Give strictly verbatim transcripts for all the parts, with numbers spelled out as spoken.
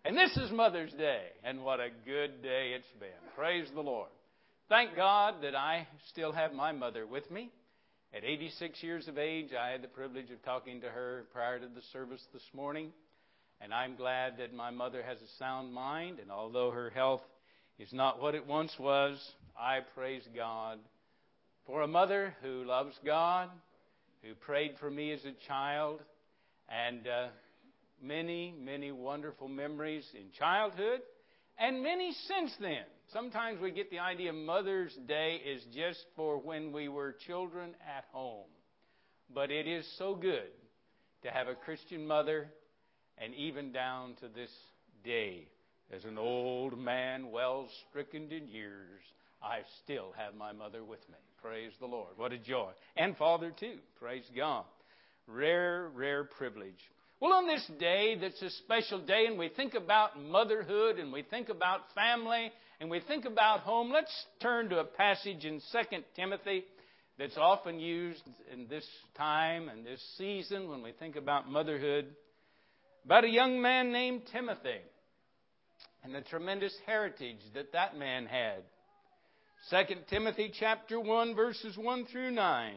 And this is Mother's Day, and what a good day it's been. Praise the Lord. Thank God that I still have my mother with me. At eighty-six years of age, I had the privilege of talking to her prior to the service this morning. And I'm glad that my mother has a sound mind, and although her health is not what it once was, I praise God for a mother who loves God, who prayed for me as a child, and uh, many, many wonderful memories in childhood, and many since then. Sometimes we get the idea Mother's Day is just for when we were children at home. But it is so good to have a Christian mother, and even down to this day, as an old man well stricken in years, I still have my mother with me. Praise the Lord. What a joy. And father too. Praise God. Rare, rare privilege. Well, on this day, that's a special day, and we think about motherhood, and we think about family, and we think about home. Let's turn to a passage in Second Timothy that's often used in this time and this season when we think about motherhood, about a young man named Timothy and the tremendous heritage that that man had. Second Timothy chapter one, verses one through nine.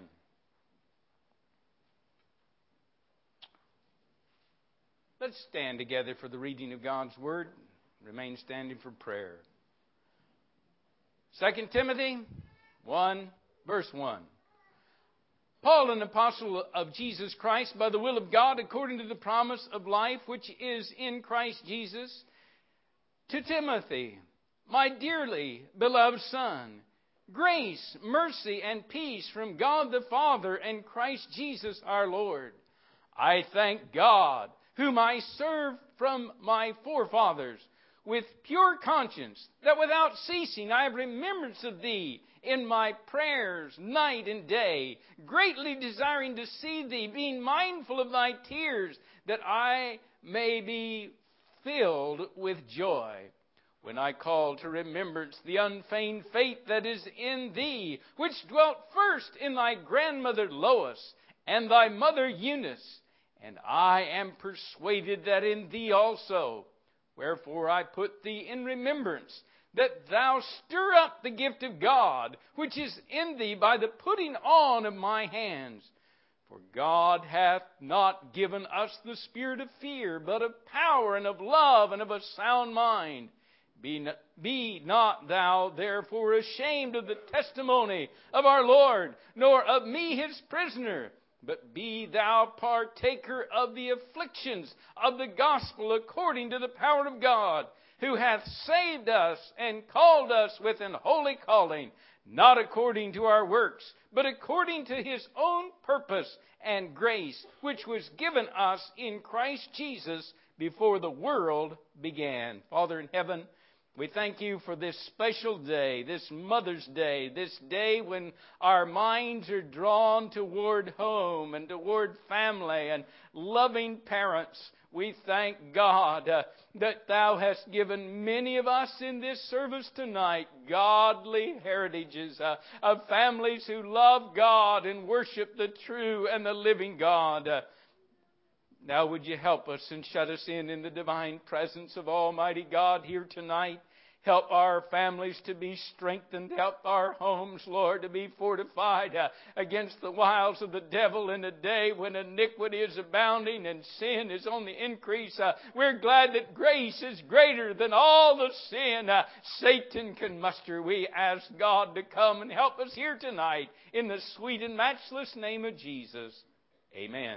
Let's stand together for the reading of God's Word. Remain standing for prayer. Second Timothy one, verse one. Paul, an apostle of Jesus Christ, by the will of God, according to the promise of life which is in Christ Jesus, to Timothy, my dearly beloved son, grace, mercy, and peace from God the Father and Christ Jesus our Lord. I thank God, whom I serve from my forefathers, with pure conscience, that without ceasing I have remembrance of thee in my prayers night and day, greatly desiring to see thee, being mindful of thy tears, that I may be filled with joy. When I call to remembrance the unfeigned faith that is in thee, which dwelt first in thy grandmother Lois and thy mother Eunice, and I am persuaded that in thee also. Wherefore I put thee in remembrance, that thou stir up the gift of God, which is in thee by the putting on of my hands. For God hath not given us the spirit of fear, but of power and of love and of a sound mind. Be not, be not thou therefore ashamed of the testimony of our Lord, nor of me his prisoner, but be thou partaker of the afflictions of the gospel according to the power of God, who hath saved us and called us with an holy calling, not according to our works, but according to his own purpose and grace, which was given us in Christ Jesus before the world began. Father in heaven, we thank you for this special day, this Mother's Day, this day when our minds are drawn toward home and toward family and loving parents. We thank God uh, that thou hast given many of us in this service tonight godly heritages uh, of families who love God and worship the true and the living God. Uh, Now would you help us and shut us in in the divine presence of Almighty God here tonight. Help our families to be strengthened. Help our homes, Lord, to be fortified uh, against the wiles of the devil in a day when iniquity is abounding and sin is on the increase. Uh, we're glad that grace is greater than all the sin uh, Satan can muster. We ask God to come and help us here tonight in the sweet and matchless name of Jesus. Amen.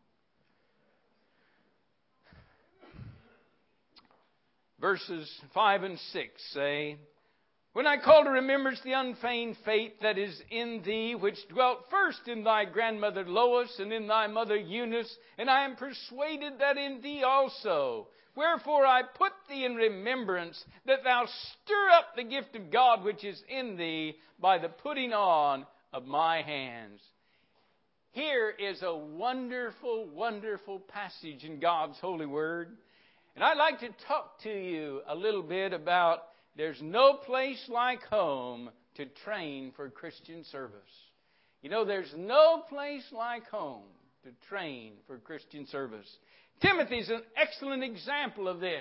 Verses five and six say, When I call to remembrance the unfeigned faith that is in thee, which dwelt first in thy grandmother Lois and in thy mother Eunice, and I am persuaded that in thee also. Wherefore I put thee in remembrance, that thou stir up the gift of God which is in thee by the putting on of my hands. Here is a wonderful, wonderful passage in God's holy word. And I'd like to talk to you a little bit about there's no place like home to train for Christian service. You know, there's no place like home to train for Christian service. Timothy's an excellent example of this.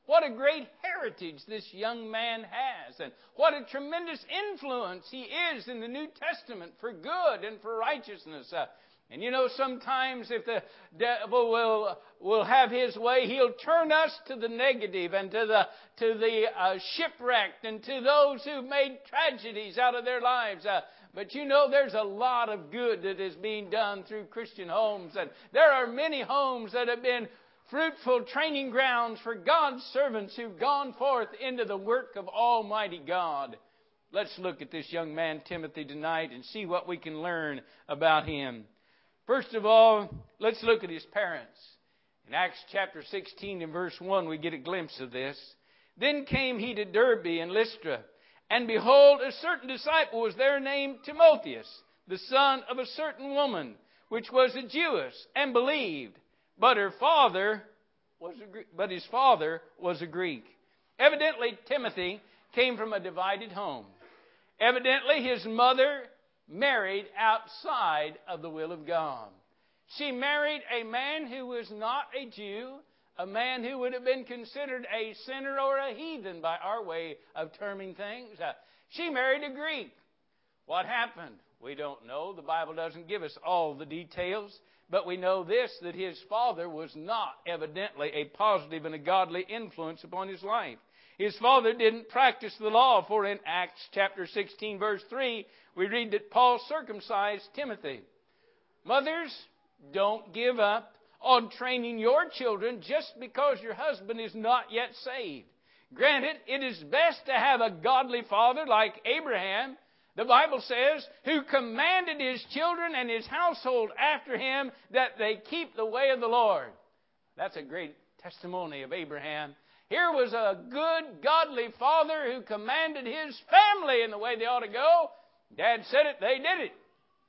What a great heritage this young man has, and what a tremendous influence he is in the New Testament for good and for righteousness. Uh, and you know, sometimes if the devil will will have his way, he'll turn us to the negative and to the to the uh, shipwrecked and to those who've made tragedies out of their lives. Uh, But you know, there's a lot of good that is being done through Christian homes. And there are many homes that have been fruitful training grounds for God's servants who've gone forth into the work of Almighty God. Let's look at this young man, Timothy, tonight and see what we can learn about him. First of all, let's look at his parents. In Acts chapter sixteen and verse one, we get a glimpse of this. Then came he to Derbe and Lystra, and behold, a certain disciple was there named Timotheus, the son of a certain woman, which was a Jewess, and believed. But her father was a, but his father was a Greek. Evidently, Timothy came from a divided home. Evidently, his mother married outside of the will of God. She married a man who was not a Jew, a man who would have been considered a sinner or a heathen by our way of terming things. Uh, she married a Greek. What happened? We don't know. The Bible doesn't give us all the details. But we know this, that his father was not evidently a positive and a godly influence upon his life. His father didn't practice the law, for in Acts chapter sixteen, verse three, we read that Paul circumcised Timothy. Mothers, don't give up on training your children just because your husband is not yet saved. Granted, it is best to have a godly father like Abraham, the Bible says, who commanded his children and his household after him that they keep the way of the Lord. That's a great testimony of Abraham. Here was a good, godly father who commanded his family in the way they ought to go. Dad said it, they did it.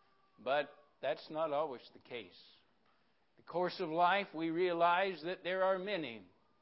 But that's not always the case. The course of life, we realize that there are many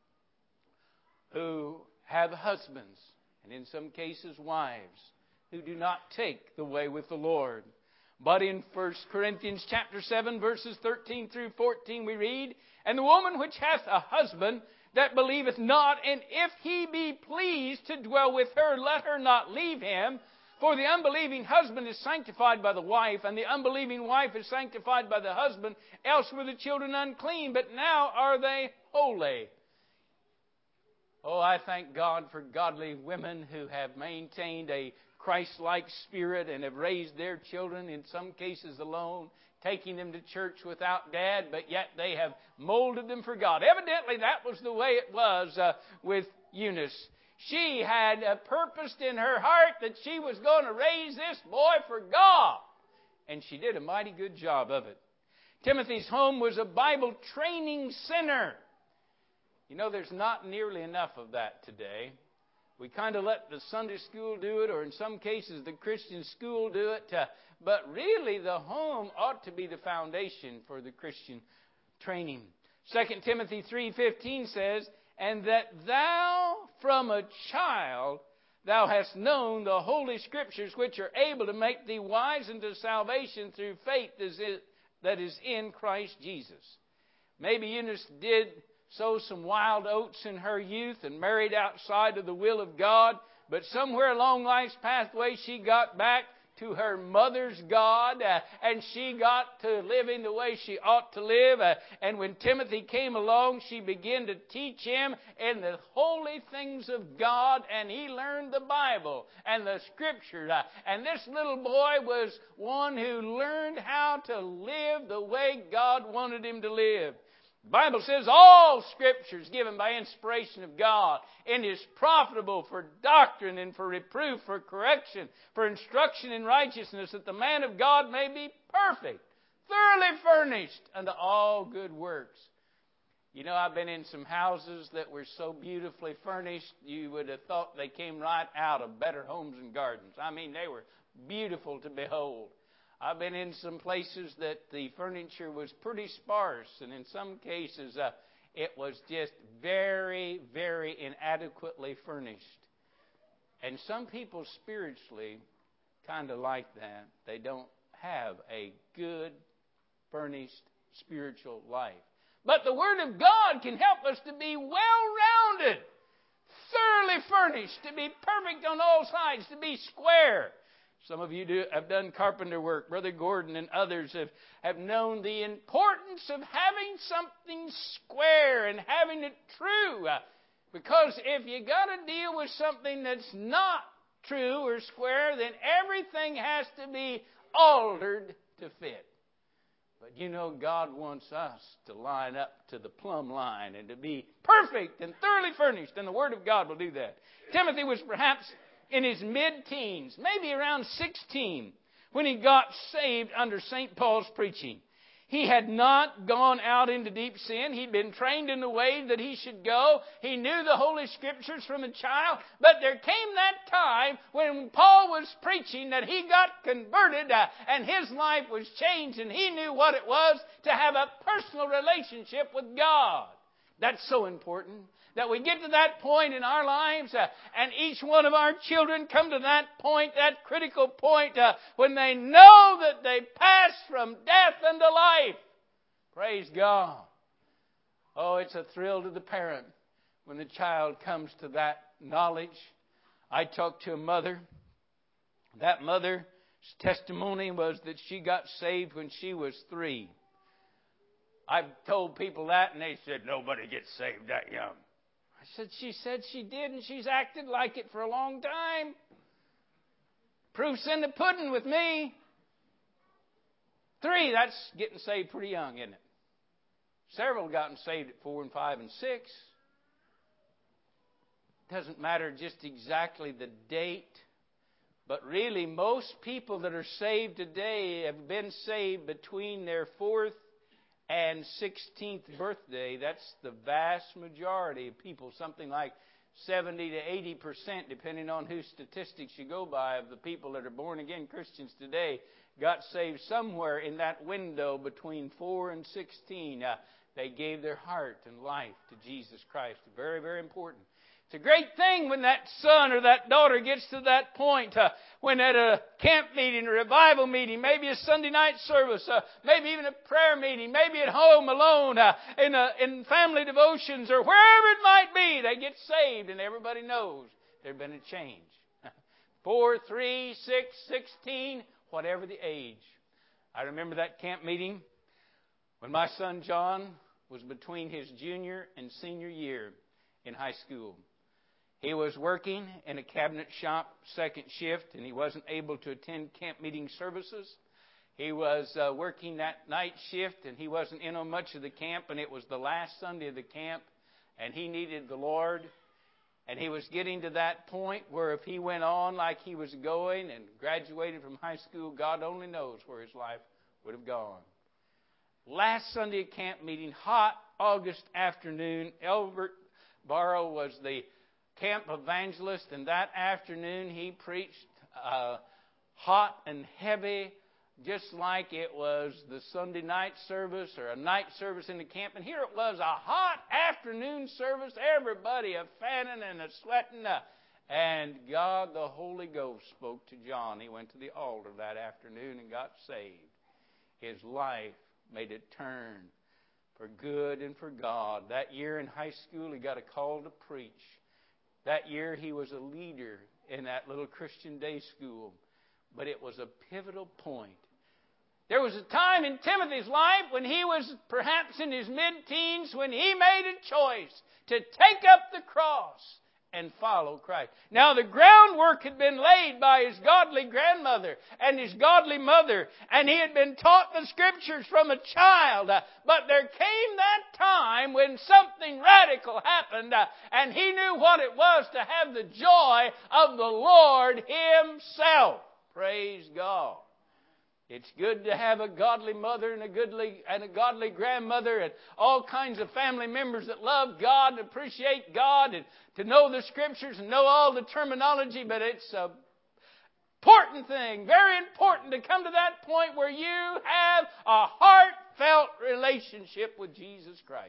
who have husbands, and in some cases wives, who do not take the way with the Lord. But in First Corinthians chapter seven, verses thirteen through fourteen, we read, And the woman which hath a husband that believeth not, and if he be pleased to dwell with her, let her not leave him. For the unbelieving husband is sanctified by the wife, and the unbelieving wife is sanctified by the husband. Else were the children unclean, but now are they holy. Oh, I thank God for godly women who have maintained a Christ-like spirit and have raised their children, in some cases alone, taking them to church without dad, but yet they have molded them for God. Evidently, that was the way it was uh, with Eunice. She had uh, purposed in her heart that she was going to raise this boy for God. And she did a mighty good job of it. Timothy's home was a Bible training center. You know, there's not nearly enough of that today. We kind of let the Sunday school do it, or in some cases the Christian school do it. Uh, but really, the home ought to be the foundation for the Christian training. Second Timothy three fifteen says, And that thou from a child thou hast known the Holy Scriptures, which are able to make thee wise unto salvation through faith that is in Christ Jesus. Maybe Eunice did sow some wild oats in her youth and married outside of the will of God, but somewhere along life's pathway she got back to her mother's God, uh, and she got to living the way she ought to live. Uh, and when Timothy came along, she began to teach him in the holy things of God, and he learned the Bible and the Scripture. Uh, and this little boy was one who learned how to live the way God wanted him to live. The Bible says all Scripture is given by inspiration of God and is profitable for doctrine and for reproof, for correction, for instruction in righteousness, that the man of God may be perfect, thoroughly furnished unto all good works. You know, I've been in some houses that were so beautifully furnished, you would have thought they came right out of Better Homes and Gardens. I mean, they were beautiful to behold. I've been in some places that the furniture was pretty sparse, and in some cases uh, it was just very, very inadequately furnished. And some people spiritually kind of like that. They don't have a good, furnished spiritual life. But the Word of God can help us to be well-rounded. furnished, to be perfect on all sides, to be square. Some of you do, have done carpenter work. Brother Gordon and others have, have known the importance of having something square and having it true. Because if you got to deal with something that's not true or square, then everything has to be altered to fit. But you know, God wants us to line up to the plumb line and to be perfect and thoroughly furnished, and the Word of God will do that. Timothy was perhaps in his mid-teens, maybe around sixteen, when he got saved under Saint Paul's preaching. He had not gone out into deep sin. He'd been trained in the way that he should go. He knew the Holy Scriptures from a child. But there came that time when Paul was preaching that he got converted uh, and his life was changed, and he knew what it was to have a personal relationship with God. That's so important, that we get to that point in our lives uh, and each one of our children come to that point, that critical point, uh, when they know that they pass from death unto life. Praise God. Oh, it's a thrill to the parent when the child comes to that knowledge. I talked to a mother. That mother's testimony was that she got saved when she was three. I've told people that, and they said, nobody gets saved that young. I said, she said she did, and she's acted like it for a long time. Proof's in the pudding with me. Three, that's getting saved pretty young, isn't it? Several gotten saved at four and five and six. Doesn't matter just exactly the date, but really most people that are saved today have been saved between their fourth and sixteenth birthday. That's the vast majority of people, something like seventy to eighty percent, depending on whose statistics you go by, of the people that are born again Christians today got saved somewhere in that window between four and sixteen. Uh, they gave their heart and life to Jesus Christ. Very, very important. It's a great thing when that son or that daughter gets to that point, uh, when at a camp meeting, a revival meeting, maybe a Sunday night service, uh, maybe even a prayer meeting, maybe at home alone, uh, in, a, in family devotions, or wherever it might be, they get saved and everybody knows there's been a change. Four, three, six, sixteen, whatever the age. I remember that camp meeting when my son John was between his junior and senior year in high school. He was working in a cabinet shop second shift, and he wasn't able to attend camp meeting services. He was uh, working that night shift, and he wasn't in on much of the camp, and it was the last Sunday of the camp, and he needed the Lord. And he was getting to that point where if he went on like he was going and graduated from high school, God only knows where his life would have gone. Last Sunday at camp meeting, hot August afternoon, Albert Barrow was the camp evangelist, and that afternoon he preached uh, hot and heavy, just like it was the Sunday night service or a night service in the camp. And here it was, a hot afternoon service, everybody a fanning and a sweating. Uh, and God, the Holy Ghost, spoke to John. He went to the altar that afternoon and got saved. His life made a turn for good and for God. That year in high school, he got a call to preach. That year, he was a leader in that little Christian day school. But it was a pivotal point. There was a time in Timothy's life when he was perhaps in his mid-teens when he made a choice to take up the cross and follow Christ. Now, the groundwork had been laid by his godly grandmother and his godly mother, and he had been taught the Scriptures from a child. Uh, but there came that time when something radical happened, uh, and he knew what it was to have the joy of the Lord Himself. Praise God. It's good to have a godly mother and a goodly and a godly grandmother and all kinds of family members that love God and appreciate God and to know the Scriptures and know all the terminology. But it's a important thing, very important, to come to that point where you have a heartfelt relationship with Jesus Christ.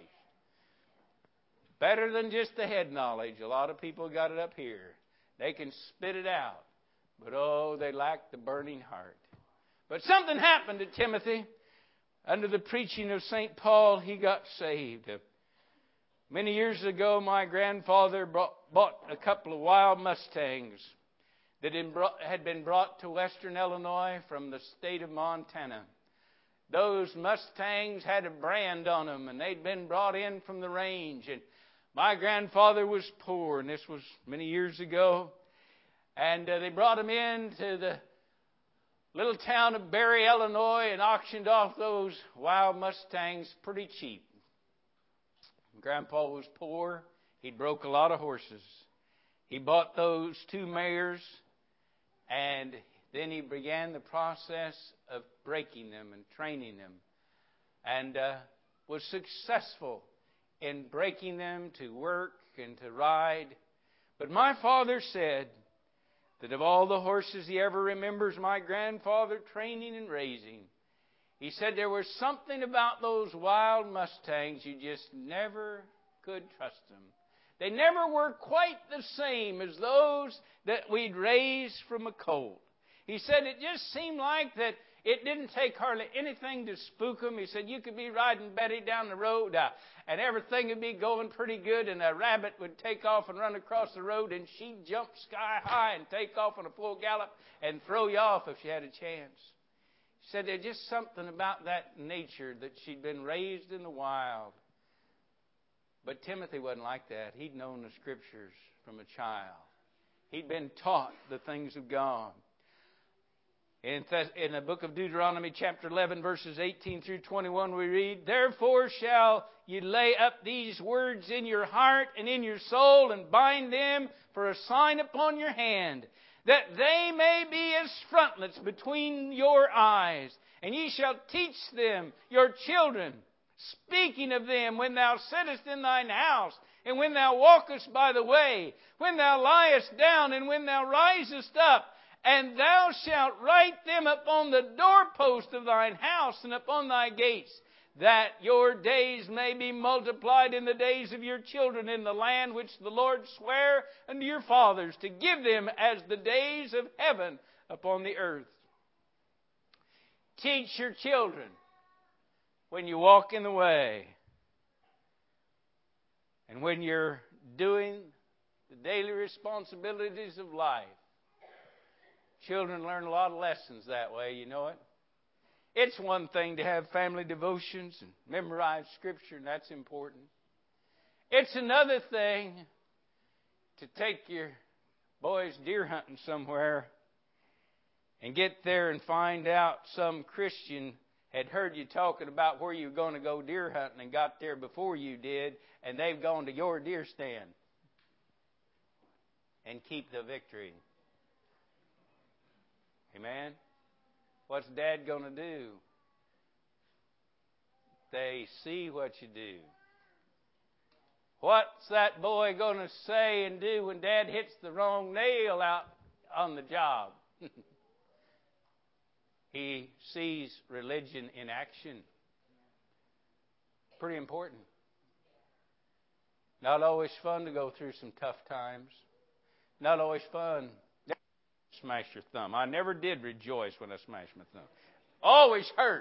Better than just the head knowledge. A lot of people got it up here. They can spit it out. But oh, they lack the burning heart. But something happened to Timothy. Under the preaching of Saint Paul, he got saved. Many years ago, my grandfather brought, bought a couple of wild Mustangs that had been brought to western Illinois from the state of Montana. Those Mustangs had a brand on them, and they'd been brought in from the range. And my grandfather was poor, and this was many years ago. And uh, they brought them into the little town of Barry, Illinois, and auctioned off those wild Mustangs pretty cheap. Grandpa was poor. He broke a lot of horses. He bought those two mares, and then he began the process of breaking them and training them, and uh, was successful in breaking them to work and to ride. But my father said that of all the horses he ever remembers my grandfather training and raising, he said there was something about those wild Mustangs you just never could trust them. They never were quite the same as those that we'd raised from a colt. He said it just seemed like that it didn't take hardly anything to spook them. He said you could be riding Betty down the road uh, and everything would be going pretty good, and a rabbit would take off and run across the road, and she'd jump sky high and take off on a full gallop and throw you off if she had a chance. He said there's just something about that nature that she'd been raised in the wild. But Timothy wasn't like that. He'd known the Scriptures from a child. He'd been taught the things of God. In, Th- in the book of Deuteronomy, chapter eleven, verses eighteen through twenty-one, we read, "Therefore shall you lay up these words in your heart and in your soul, and bind them for a sign upon your hand, that they may be as frontlets between your eyes. And ye shall teach them your children, speaking of them when thou sittest in thine house, and when thou walkest by the way, when thou liest down, and when thou risest up. And thou shalt write them upon the doorpost of thine house and upon thy gates, that your days may be multiplied in the days of your children in the land which the Lord sware unto your fathers, to give them as the days of heaven upon the earth." Teach your children when you walk in the way, and when you're doing the daily responsibilities of life. Children learn a lot of lessons that way, you know it. It's one thing to have family devotions and memorize Scripture, and that's important. It's another thing to take your boys deer hunting somewhere and get there and find out some Christian had heard you talking about where you were going to go deer hunting and got there before you did, and they've gone to your deer stand and keep the victory. Amen? What's Dad going to do? They see what you do. What's that boy going to say and do when Dad hits the wrong nail out on the job? He sees religion in action. Pretty important. Not always fun to go through some tough times. Not always fun. Smash your thumb. I never did rejoice when I smashed my thumb. Always hurt.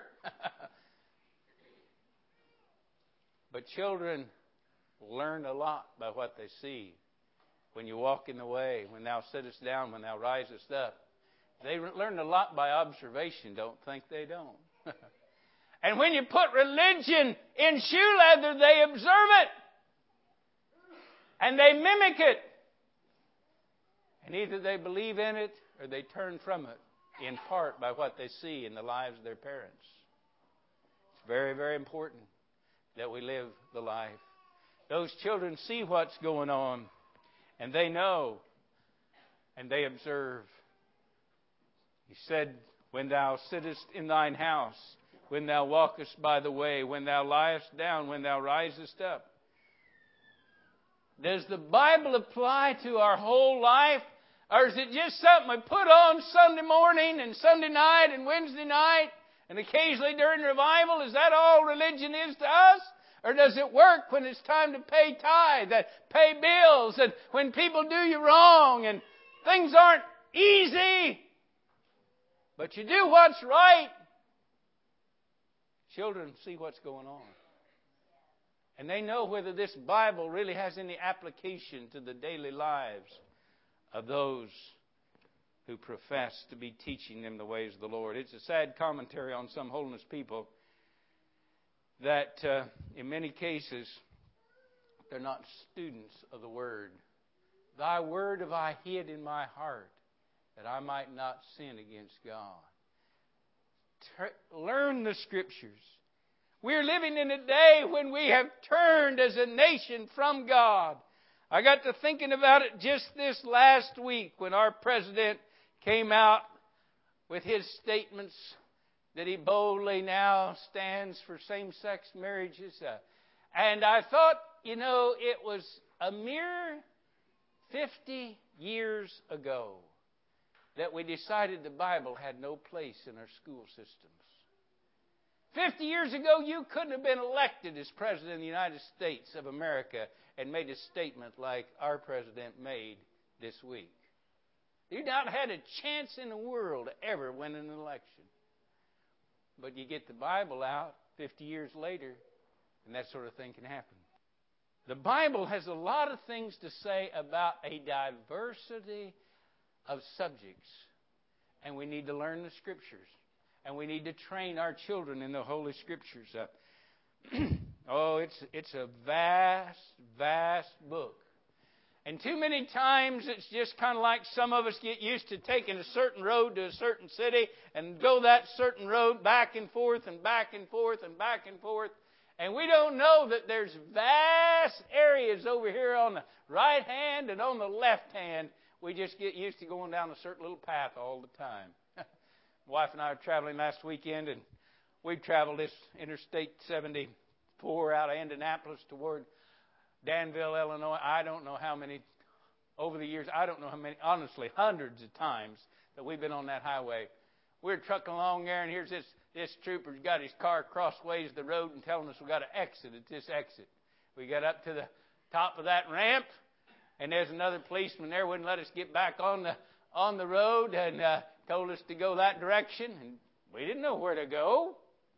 But children learn a lot by what they see. When you walk in the way, when thou sittest down, when thou risest up. They learn a lot by observation. Don't think they don't. And when you put religion in shoe leather, they observe it. And they mimic it. And either they believe in it or they turn from it, in part by what they see in the lives of their parents. It's very, very important that we live the life. Those children see what's going on, and they know, and they observe. He said, when thou sittest in thine house, when thou walkest by the way, when thou liest down, when thou risest up. Does the Bible apply to our whole life? Or is it just something we put on Sunday morning and Sunday night and Wednesday night and occasionally during revival? Is that all religion is to us? Or does it work when it's time to pay tithe, and pay bills, and when people do you wrong and things aren't easy, but you do what's right? Children see what's going on. And they know whether this Bible really has any application to the daily lives of those who profess to be teaching them the ways of the Lord. It's a sad commentary on some holiness people that uh, in many cases they're not students of the Word. Thy Word have I hid in my heart, that I might not sin against God. Ter- learn the Scriptures. We're living in a day when we have turned as a nation from God. I got to thinking about it just this last week when our president came out with his statements that he boldly now stands for same-sex marriages. Uh, and I thought, you know, it was a mere fifty years ago that we decided the Bible had no place in our school systems. Fifty years ago, you couldn't have been elected as President of the United States of America and made a statement like our President made this week. You'd not had a chance in the world to ever win an election. But you get the Bible out fifty years later, and that sort of thing can happen. The Bible has a lot of things to say about a diversity of subjects, and we need to learn the Scriptures. And we need to train our children in the Holy Scriptures. Uh, oh, it's it's a vast, vast book. And too many times it's just kind of like some of us get used to taking a certain road to a certain city and go that certain road back and forth and back and forth and back and forth. And we don't know that there's vast areas over here on the right hand and on the left hand. We just get used to going down a certain little path all the time. My wife and I were traveling last weekend, and we traveled this Interstate seventy-four out of Indianapolis toward Danville, Illinois. I don't know how many, over the years, I don't know how many, honestly, hundreds of times that we've been on that highway. We're trucking along there, and here's this, this trooper's got his car crossways the road and telling us we've got to exit at this exit. We got up to the top of that ramp, and there's another policeman there, wouldn't let us get back on the on the road, and uh, told us to go that direction, and we didn't know where to go.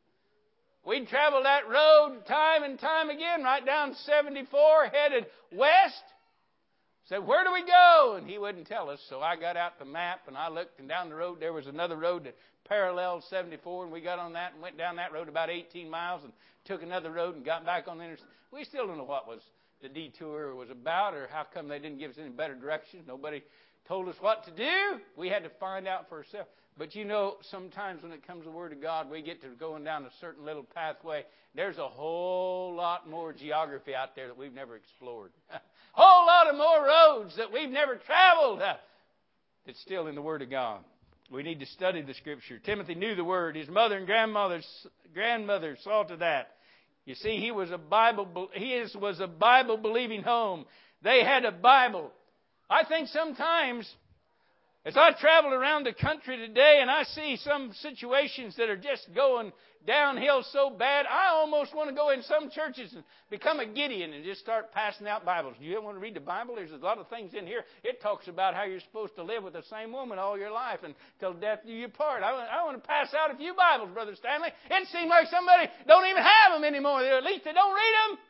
We'd traveled that road time and time again, right down seventy-four, headed west. Said, where do we go? And he wouldn't tell us, so I got out the map, and I looked, and down the road there was another road that paralleled seventy-four, and we got on that and went down that road about eighteen miles and took another road and got back on the interstate. We still don't know what was the detour was about or how come they didn't give us any better directions. Nobody told us what to do. We had to find out for ourselves. But you know, sometimes when it comes to the Word of God, we get to going down a certain little pathway. There's a whole lot more geography out there that we've never explored. A whole lot of more roads that we've never traveled uh, that's still in the Word of God. We need to study the Scripture. Timothy knew the Word. His mother and grandmother, grandmother saw to that. You see, he was a Bible. His was a Bible-believing home. They had a Bible. I think sometimes, as I travel around the country today and I see some situations that are just going downhill so bad, I almost want to go in some churches and become a Gideon and just start passing out Bibles. Do you want to read the Bible? There's a lot of things in here. It talks about how you're supposed to live with the same woman all your life until death do you part. I want, I want to pass out a few Bibles, Brother Stanley. It seems like somebody don't even have them anymore. At least they don't read them.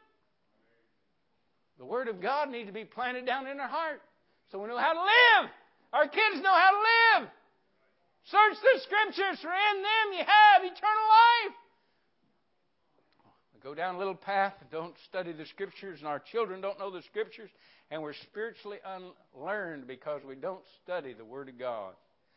The Word of God needs to be planted down in our heart so we know how to live. Our kids know how to live. Search the Scriptures, for in them you have eternal life. We go down a little path and don't study the Scriptures, and our children don't know the Scriptures, and we're spiritually unlearned because we don't study the Word of God.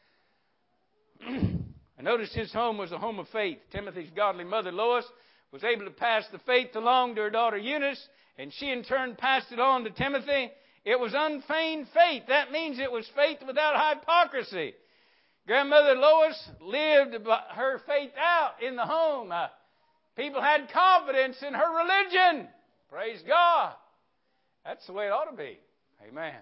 I noticed his home was a home of faith. Timothy's godly mother, Lois, was able to pass the faith along to her daughter Eunice, and she in turn passed it on to Timothy. It was unfeigned faith. That means it was faith without hypocrisy. Grandmother Lois lived her faith out in the home. Uh, people had confidence in her religion. Praise God. That's the way it ought to be. Amen.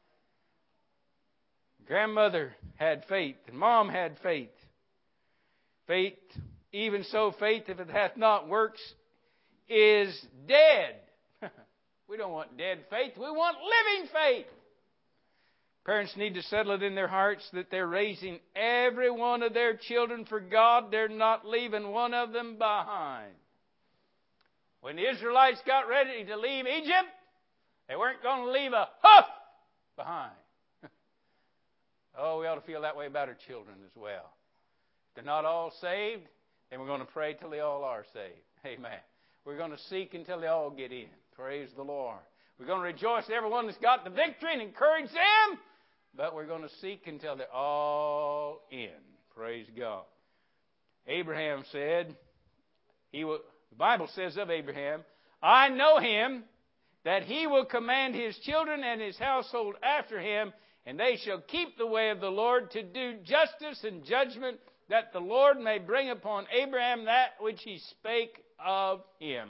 Grandmother had faith, and Mom had faith. Faith, even so, faith, if it hath not works, is dead. We don't want dead faith. We want living faith. Parents need to settle it in their hearts that they're raising every one of their children for God. They're not leaving one of them behind. When the Israelites got ready to leave Egypt, they weren't going to leave a hoof behind. Oh, we ought to feel that way about our children as well. If they're not all saved, then we're going to pray till they all are saved. Amen. We're going to seek until they all get in. Praise the Lord. We're going to rejoice in everyone that's got the victory and encourage them. But we're going to seek until they're all in. Praise God. Abraham said, he will, the Bible says of Abraham, I know him, that he will command his children and his household after him, and they shall keep the way of the Lord to do justice and judgment, that the Lord may bring upon Abraham that which he spake of him.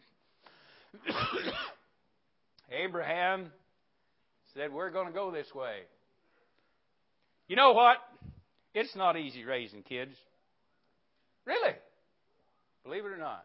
Abraham said, we're going to go this way. You know what? It's not easy raising kids. Really. Believe it or not.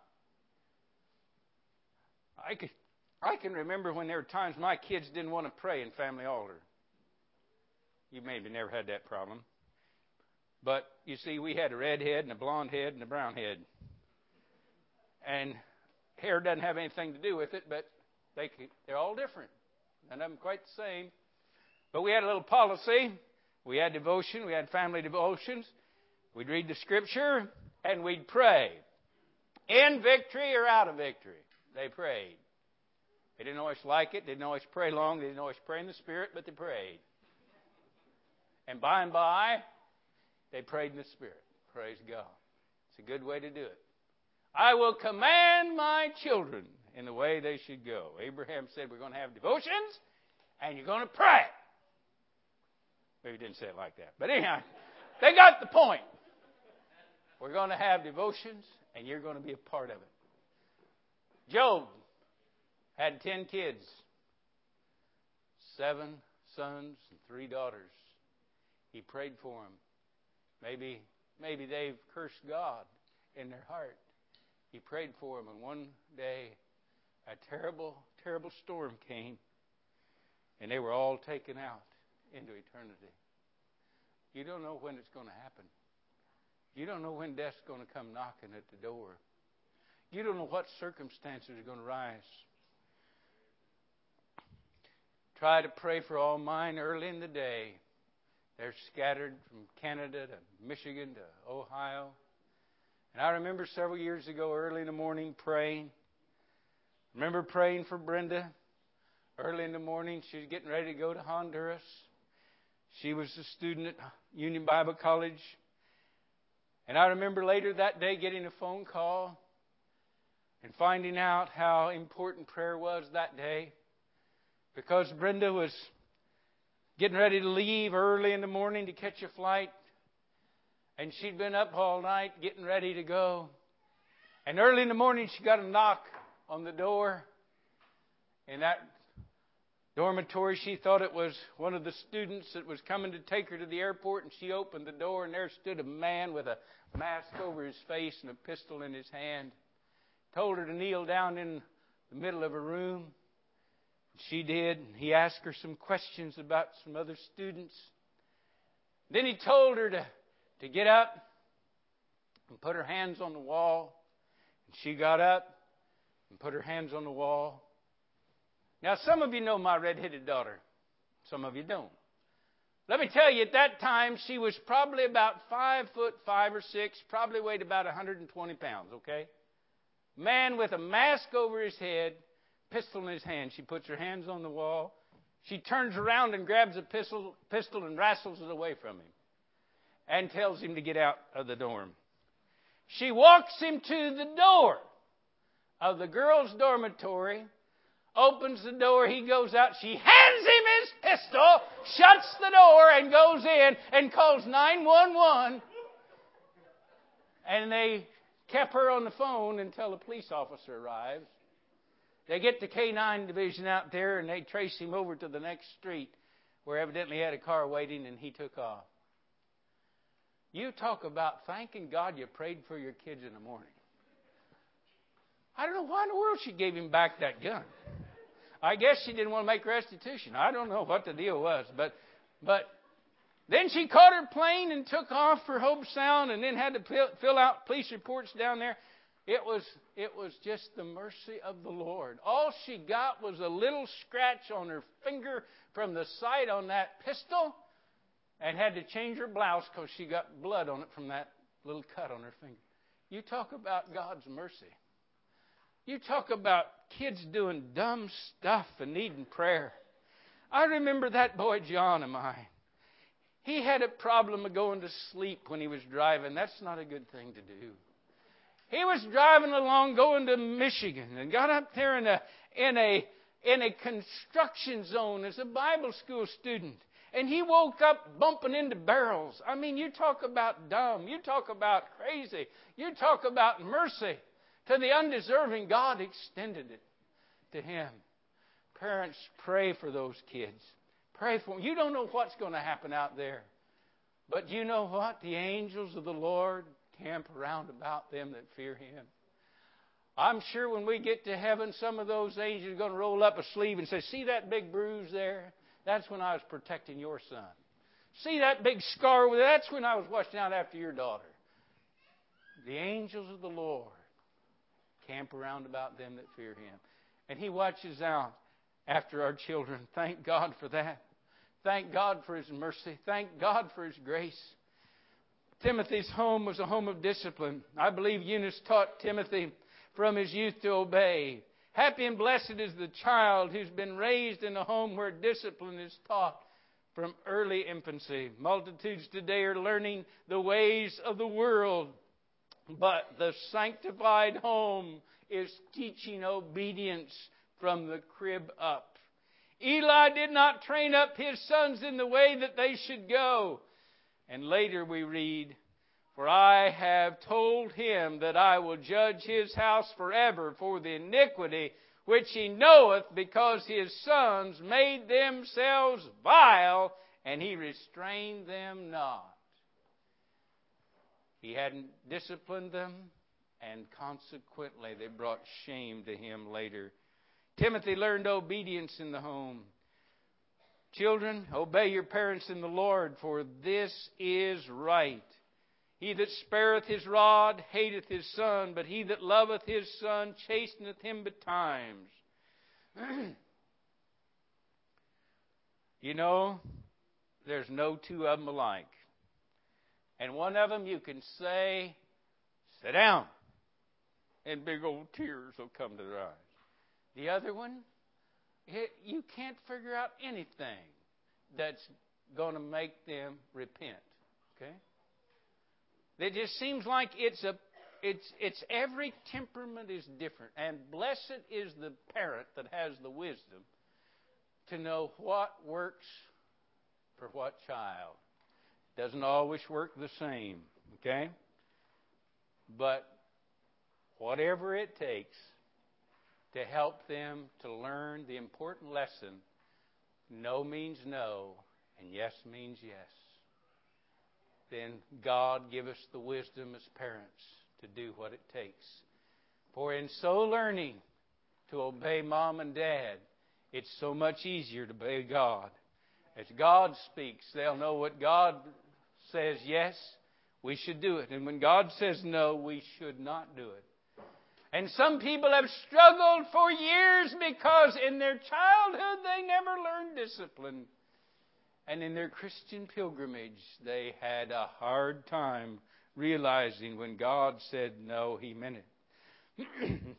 I can, I can remember when there were times my kids didn't want to pray in family altar. You maybe never had that problem. But, you see, we had a red head and a blonde head and a brown head. And hair doesn't have anything to do with it, but they, they're all different. None of them quite the same. But we had a little policy. We had devotion. We had family devotions. We'd read the Scripture, and we'd pray. In victory or out of victory, they prayed. They didn't always like it. They didn't always pray long. They didn't always pray in the Spirit, but they prayed. And by and by, they prayed in the Spirit. Praise God. It's a good way to do it. I will command my children in the way they should go. Abraham said, we're going to have devotions, and you're going to pray. Maybe he didn't say it like that. But anyhow, they got the point. We're going to have devotions, and you're going to be a part of it. Job had ten kids, seven sons and three daughters. He prayed for them. Maybe, maybe they've cursed God in their heart. He prayed for them, and one day a terrible, terrible storm came, and they were all taken out into eternity. You don't know when it's going to happen. You don't know when death's going to come knocking at the door. You don't know what circumstances are going to rise. Try to pray for all mine early in the day. They're scattered from Canada to Michigan to Ohio. And I remember several years ago, early in the morning, praying. I remember praying for Brenda. Early in the morning, she was getting ready to go to Honduras. She was a student at Union Bible College. And I remember later that day getting a phone call and finding out how important prayer was that day. Because Brenda was getting ready to leave early in the morning to catch a flight. And she'd been up all night getting ready to go. And early in the morning she got a knock on the door. In that dormitory, she thought it was one of the students that was coming to take her to the airport. And she opened the door, and there stood a man with a mask over his face and a pistol in his hand. Told her to kneel down in the middle of a room. She did. He asked her some questions about some other students. Then he told her to, to get up and put her hands on the wall. And she got up and put her hands on the wall. Now, some of you know my red-headed daughter. Some of you don't. Let me tell you, at that time, she was probably about five foot five or six, probably weighed about one hundred twenty pounds, okay? Man with a mask over his head, pistol in his hand. She puts her hands on the wall. She turns around and grabs a pistol, pistol and wrestles it away from him and tells him to get out of the dorm. She walks him to the door of the girls' dormitory, opens the door, he goes out, she hands him his pistol, shuts the door and goes in and calls nine one one. And they kept her on the phone until a police officer arrives. They get the K nine division out there and they trace him over to the next street where evidently he had a car waiting, and he took off. You talk about thanking God you prayed for your kids in the morning. I don't know why in the world she gave him back that gun. I guess she didn't want to make restitution. I don't know what the deal was. But but then she caught her plane and took off for Hobe Sound, and then had to fill out police reports down there. It was, it was just the mercy of the Lord. All she got was a little scratch on her finger from the sight on that pistol, and had to change her blouse because she got blood on it from that little cut on her finger. You talk about God's mercy. You talk about kids doing dumb stuff and needing prayer. I remember that boy John of mine. He had a problem of going to sleep when he was driving. That's not a good thing to do. He was driving along going to Michigan and got up there in a in a in a construction zone as a Bible school student. And he woke up bumping into barrels. I mean, you talk about dumb. You talk about crazy. You talk about mercy. To the undeserving, God extended it to him. Parents, pray for those kids. Pray for them. You don't know what's going to happen out there. But you know what? The angels of the Lord camp around about them that fear Him. I'm sure when we get to heaven, some of those angels are going to roll up a sleeve and say, see that big bruise there? That's when I was protecting your son. See that big scar over there? That's when I was watching out after your daughter. The angels of the Lord camp around about them that fear Him. And He watches out after our children. Thank God for that. Thank God for His mercy. Thank God for His grace. Timothy's home was a home of discipline. I believe Eunice taught Timothy from his youth to obey. Happy and blessed is the child who's been raised in a home where discipline is taught from early infancy. Multitudes today are learning the ways of the world, but the sanctified home is teaching obedience from the crib up. Eli did not train up his sons in the way that they should go. And later we read, for I have told him that I will judge his house forever for the iniquity which he knoweth, because his sons made themselves vile, and he restrained them not. He hadn't disciplined them, and consequently they brought shame to him later. Timothy learned obedience in the home. Children, obey your parents in the Lord, for this is right. He that spareth his rod hateth his son, but he that loveth his son chasteneth him betimes. You know, there's no two of them alike. And one of them you can say, sit down, and big old tears will come to their eyes. The other one, it, you can't figure out anything that's going to make them repent. Okay? It just seems like it's a, it's, it's every temperament is different. And blessed is the parent that has the wisdom to know what works for what child. Doesn't always work the same. Okay? But whatever it takes to help them to learn the important lesson, no means no, and yes means yes. Then God give us the wisdom as parents to do what it takes. For in so learning to obey mom and dad, it's so much easier to obey God. As God speaks, they'll know what God says yes, we should do it. And when God says no, we should not do it. And some people have struggled for years because in their childhood they never learned discipline. And in their Christian pilgrimage, they had a hard time realizing when God said no, He meant it.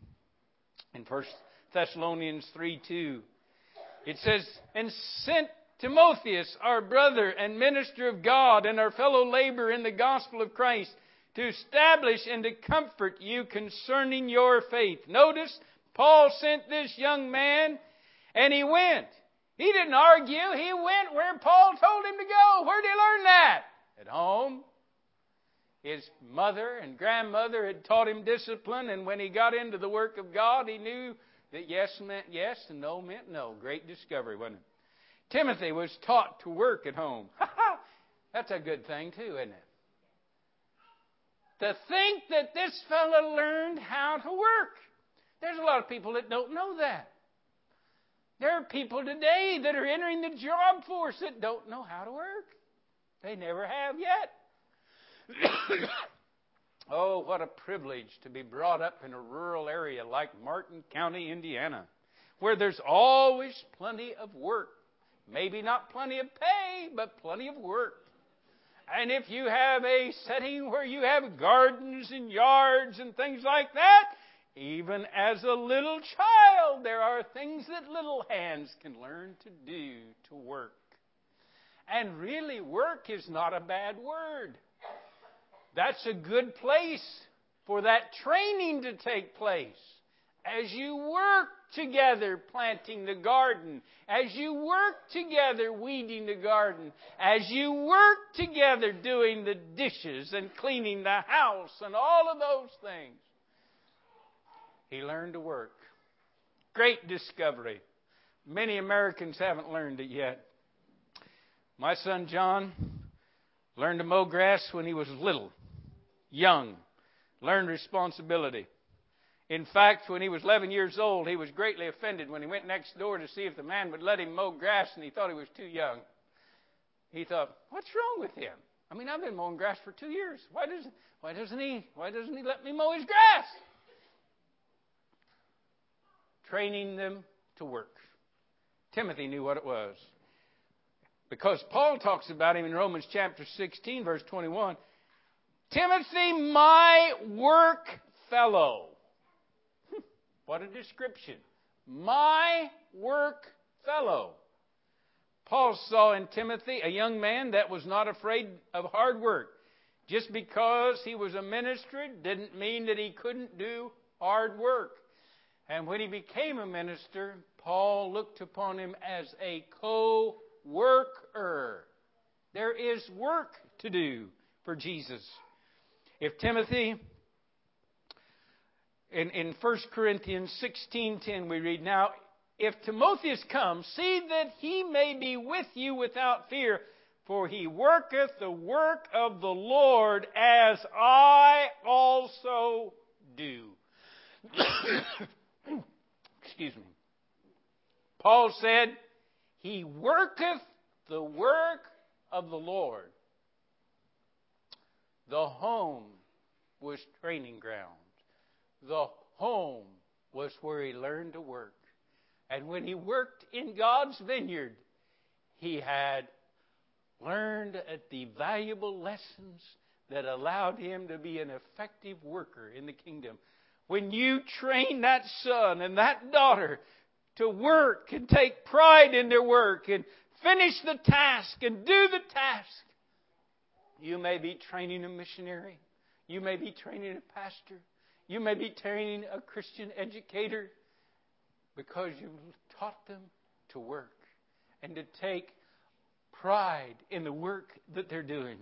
In First Thessalonians three two, it says, and sent Timotheus, our brother and minister of God, and our fellow laborer in the gospel of Christ, to establish and to comfort you concerning your faith. Notice, Paul sent this young man, and he went. He didn't argue. He went where Paul told him to go. Where did he learn that? At home. His mother and grandmother had taught him discipline, and when he got into the work of God, he knew that yes meant yes and no meant no. Great discovery, wasn't it? Timothy was taught to work at home. That's a good thing too, isn't it? To think that this fellow learned how to work. There's a lot of people that don't know that. There are people today that are entering the job force that don't know how to work. They never have yet. Oh, what a privilege to be brought up in a rural area like Martin County, Indiana, where there's always plenty of work. Maybe not plenty of pay, but plenty of work. And if you have a setting where you have gardens and yards and things like that, even as a little child, there are things that little hands can learn to do, to work. And really, work is not a bad word. That's a good place for that training to take place. As you work together planting the garden, as you work together weeding the garden, as you work together doing the dishes and cleaning the house and all of those things, he learned to work. Great discovery. Many Americans haven't learned it yet. My son John learned to mow grass when he was little, young, learned responsibility. In fact, when he was eleven years old, he was greatly offended when he went next door to see if the man would let him mow grass, and he thought he was too young. He thought, what's wrong with him? I mean, I've been mowing grass for two years. Why doesn't, why doesn't he, why doesn't he let me mow his grass? Training them to work. Timothy knew what it was. Because Paul talks about him in Romans chapter sixteen, verse twenty-one. Timothy, my work fellow. What a description. My work fellow. Paul saw in Timothy a young man that was not afraid of hard work. Just because he was a minister didn't mean that he couldn't do hard work. And when he became a minister, Paul looked upon him as a co-worker. There is work to do for Jesus. If Timothy, in, in First Corinthians sixteen ten we read, now, if Timotheus comes, see that he may be with you without fear, for he worketh the work of the Lord as I also do. Excuse me. Paul said, he worketh the work of the Lord. The home was training ground. The home was where he learned to work. And when he worked in God's vineyard, he had learned at the valuable lessons that allowed him to be an effective worker in the kingdom. When you train that son and that daughter to work and take pride in their work and finish the task and do the task, you may be training a missionary. You may be training a pastor. You may be training a Christian educator because you've taught them to work and to take pride in the work that they're doing.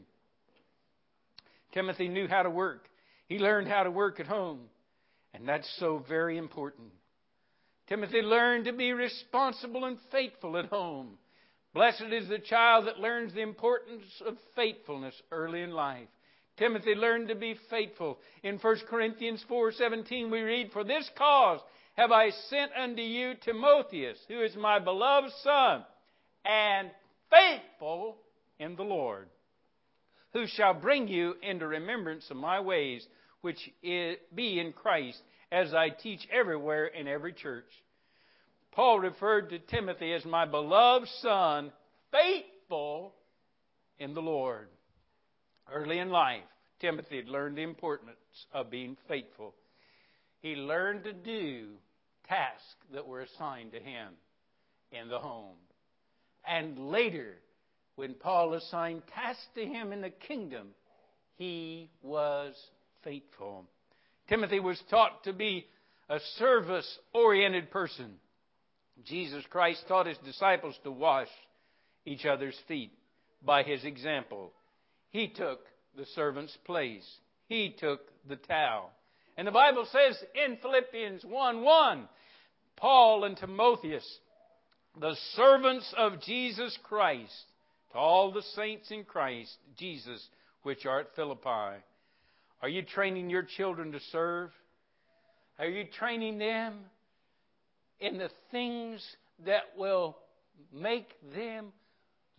Timothy knew how to work. He learned how to work at home. And that's so very important. Timothy learned to be responsible and faithful at home. Blessed is the child that learns the importance of faithfulness early in life. Timothy learned to be faithful. In First Corinthians four seventeen we read, for this cause have I sent unto you Timotheus, who is my beloved son, and faithful in the Lord, who shall bring you into remembrance of my ways, which be in Christ, as I teach everywhere in every church. Paul referred to Timothy as my beloved son, faithful in the Lord. Early in life, Timothy had learned the importance of being faithful. He learned to do tasks that were assigned to him in the home. And later, when Paul assigned tasks to him in the kingdom, he was faithful. Timothy was taught to be a service-oriented person. Jesus Christ taught his disciples to wash each other's feet by his example. He took the servant's place. He took the towel. And the Bible says in Philippians one one, Paul and Timotheus, the servants of Jesus Christ, to all the saints in Christ Jesus, which are at Philippi. Are you training your children to serve? Are you training them in the things that will make them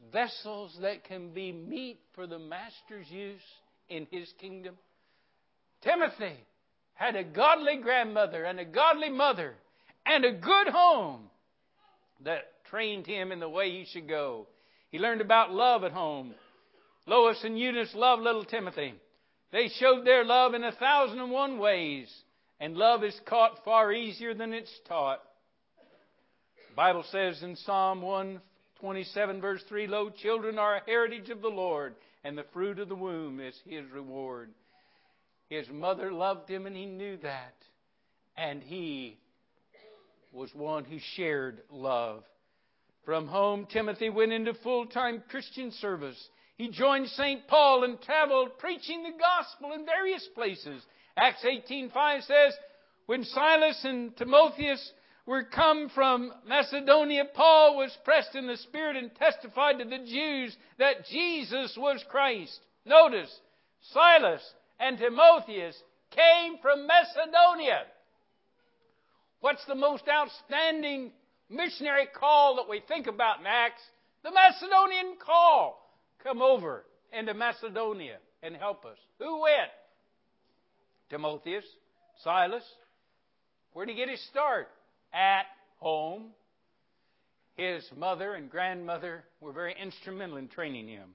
vessels that can be meat for the Master's use in His kingdom? Timothy had a godly grandmother and a godly mother and a good home that trained him in the way he should go. He learned about love at home. Lois and Eunice loved little Timothy. They showed their love in a thousand and one ways. And love is caught far easier than it's taught. The Bible says in Psalm one twenty-seven verse three, Lo, children are a heritage of the Lord, and the fruit of the womb is His reward. His mother loved him, and he knew that. And he was one who shared love. From home, Timothy went into full-time Christian service. He joined Saint Paul and traveled preaching the gospel in various places. Acts eighteen five says, when Silas and Timotheus were come from Macedonia, Paul was pressed in the Spirit and testified to the Jews that Jesus was Christ. Notice, Silas and Timotheus came from Macedonia. What's the most outstanding missionary call that we think about in Acts? The Macedonian call. Come over into Macedonia and help us. Who went? Timotheus, Silas. Where did he get his start? At home. His mother and grandmother were very instrumental in training him.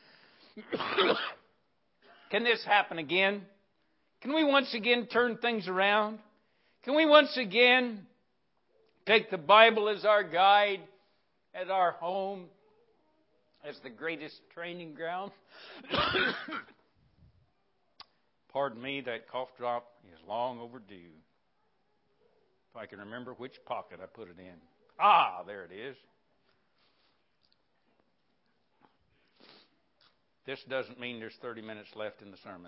Can this happen again? Can we once again turn things around? Can we once again take the Bible as our guide, as our home, as the greatest training ground? Pardon me, that cough drop is long overdue. If I can remember which pocket I put it in. Ah, there it is. This doesn't mean there's thirty minutes left in the sermon.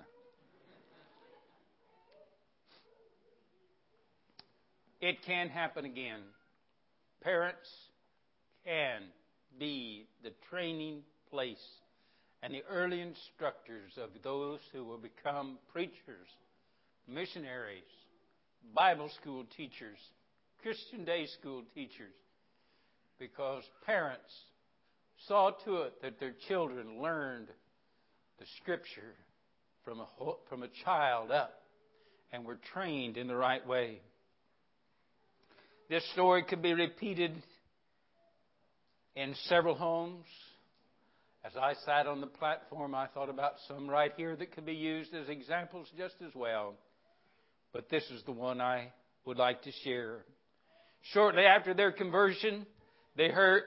It can happen again. Parents can be the training place and the early instructors of those who will become preachers, missionaries, Bible school teachers, Christian day school teachers, because parents saw to it that their children learned the Scripture from a, from a child up and were trained in the right way. This story could be repeated in several homes. As I sat on the platform, I thought about some right here that could be used as examples just as well. But this is the one I would like to share. Shortly after their conversion, they heard...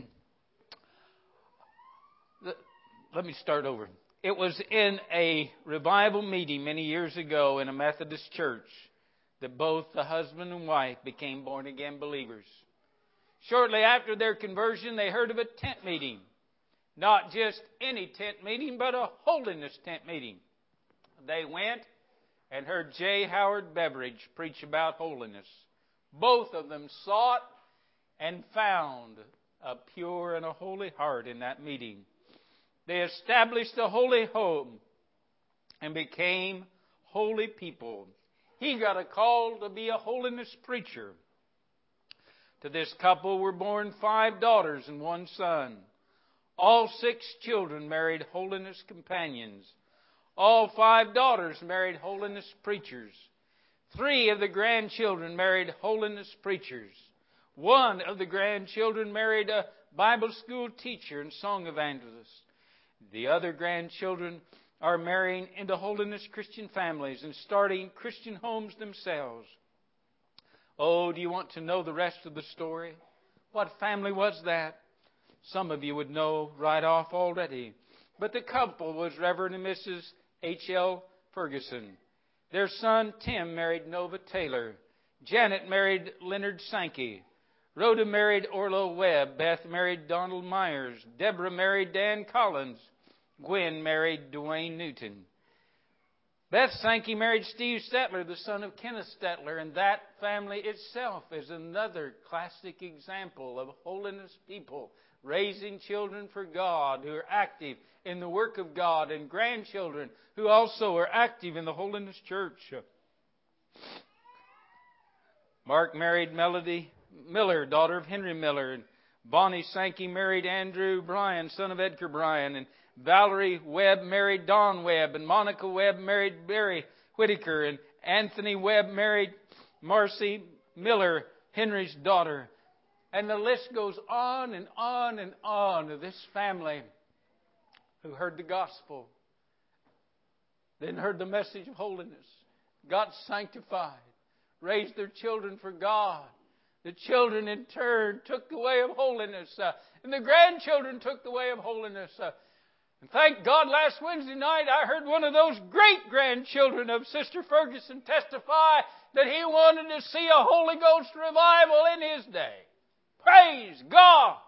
Let me start over. It was in a revival meeting many years ago in a Methodist church that both the husband and wife became born-again believers. Shortly after their conversion, they heard of a tent meeting. Not just any tent meeting, but a holiness tent meeting. They went and heard J. Howard Beveridge preach about holiness. Both of them sought and found a pure and a holy heart in that meeting. They established a holy home and became holy people. He got a call to be a holiness preacher. To this couple were born five daughters and one son. All six children married holiness companions. All five daughters married holiness preachers. Three of the grandchildren married holiness preachers. One of the grandchildren married a Bible school teacher and song evangelist. The other grandchildren are marrying into holiness Christian families and starting Christian homes themselves. Oh, do you want to know the rest of the story? What family was that? Some of you would know right off already. But the couple was Reverend and Missus H L Ferguson. Their son Tim married Nova Taylor. Janet married Leonard Sankey. Rhoda married Orlo Webb. Beth married Donald Myers. Deborah married Dan Collins. Gwen married Dwayne Newton. Beth Sankey married Steve Stetler, the son of Kenneth Stetler, and that family itself is another classic example of holiness people raising children for God who are active in the work of God, and grandchildren who also are active in the holiness church. Mark married Melody Miller, daughter of Henry Miller, and Bonnie Sankey married Andrew Bryan, son of Edgar Bryan, and Valerie Webb married Don Webb, and Monica Webb married Barry Whitaker, and Anthony Webb married Marcy Miller, Henry's daughter. And the list goes on and on and on of this family who heard the gospel, then heard the message of holiness, got sanctified, raised their children for God. The children in turn took the way of holiness, uh, and the grandchildren took the way of holiness. Uh, and thank God, last Wednesday night I heard one of those great grandchildren of Sister Ferguson testify that he wanted to see a Holy Ghost revival in his day. Praise God!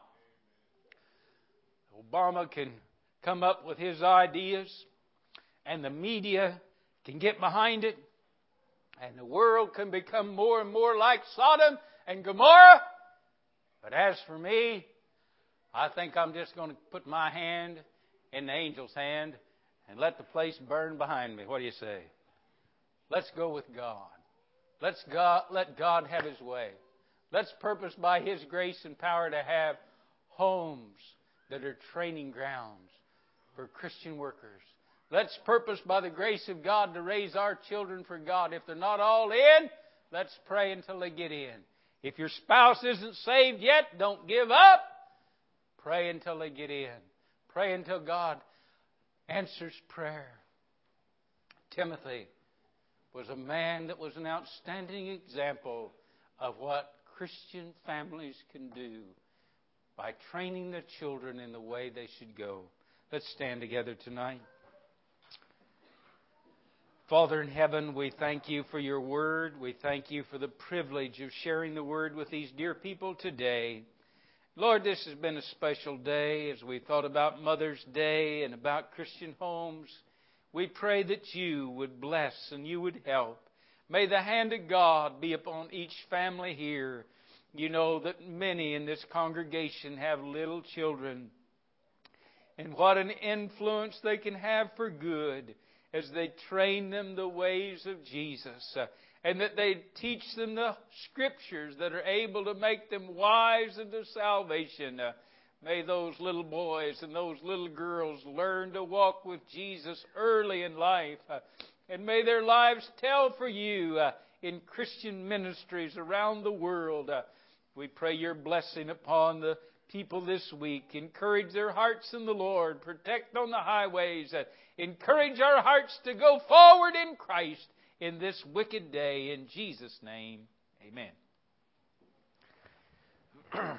Obama can come up with his ideas, and the media can get behind it, and the world can become more and more like Sodom and Gomorrah. But as for me, I think I'm just going to put my hand in the angel's hand and let the place burn behind me. What do you say? Let's go with God. Let's God, let God have His way. Let's purpose by His grace and power to have homes that are training grounds for Christian workers. Let's purpose by the grace of God to raise our children for God. If they're not all in, let's pray until they get in. If your spouse isn't saved yet, don't give up. Pray until they get in. Pray until God answers prayer. Timothy was a man that was an outstanding example of what Christian families can do by training their children in the way they should go. Let's stand together tonight. Father in heaven, we thank You for Your Word. We thank You for the privilege of sharing the Word with these dear people today. Lord, this has been a special day as we thought about Mother's Day and about Christian homes. We pray that You would bless and You would help. May the hand of God be upon each family here. You know that many in this congregation have little children. And what an influence they can have for good as they train them the ways of Jesus. Uh, and that they teach them the Scriptures that are able to make them wise unto salvation. Uh, may those little boys and those little girls learn to walk with Jesus early in life. Uh, and may their lives tell for You uh, in Christian ministries around the world. Uh, we pray Your blessing upon the people this week. Encourage their hearts in the Lord. Protect on the highways. Uh, encourage our hearts to go forward in Christ in this wicked day. In Jesus' name, amen.